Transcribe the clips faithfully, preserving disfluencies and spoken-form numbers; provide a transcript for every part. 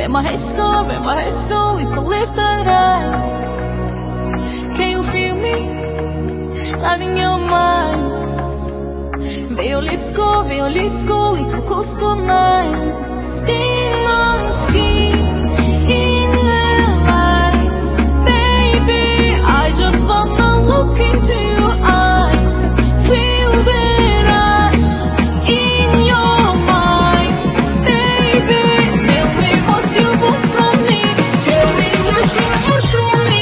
Let my head start, let my head slowly to left and right. Can you feel me? Not in your mind. Where your lips go, where your lips go, little close to mine. Skin on skin, in the lights. Baby, I just wanna look into your eyes. Feel the rush in your mind. Baby, tell me what you want from me. Tell me what you want from me.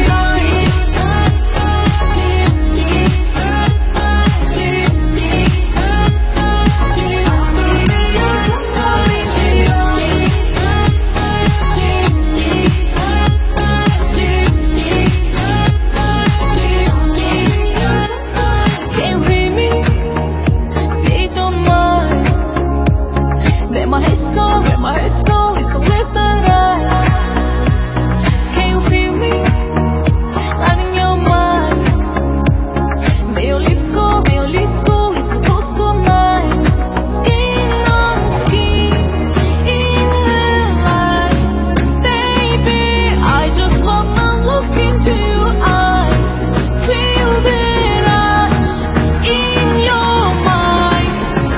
Let my head go, let my head go, little left and right. Can you feel me? Not in your mind. May your lips go, may your lips go, little close to mine. Skin on skin, in the lights. Baby, I just wanna look into your eyes. Feel the rush in your mind.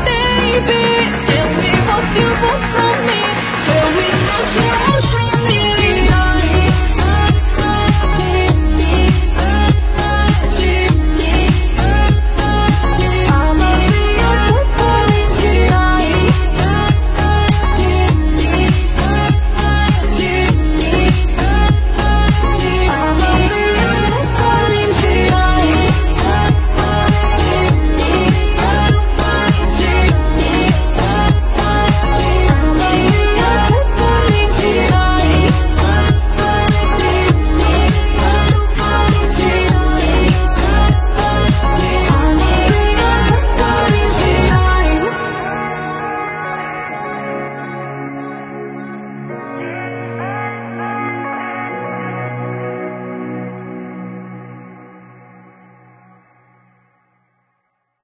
Baby, tell me what you want from me. Tell me what you want from me.